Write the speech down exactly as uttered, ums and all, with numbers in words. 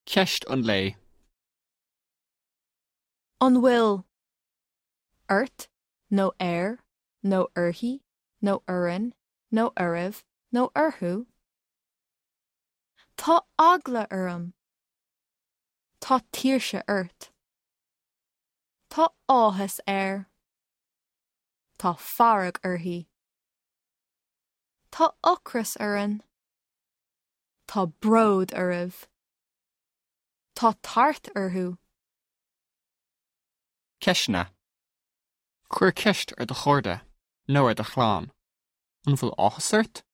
Ceist an lé. An bhfuil. Ort, nó air, nó uirthi, nó uireann, nó uiribh, nó uirthú. Tá agla orm. Tá tíorsa ort. Tá áthas air. Tá farrag uirthi. Tá ocras uireann. Tá bród uiribh. Tá tart uirthú. Ceisne. Cuir ceist ar do chorda, nó ar do chláán. An bhfuil áthas ort?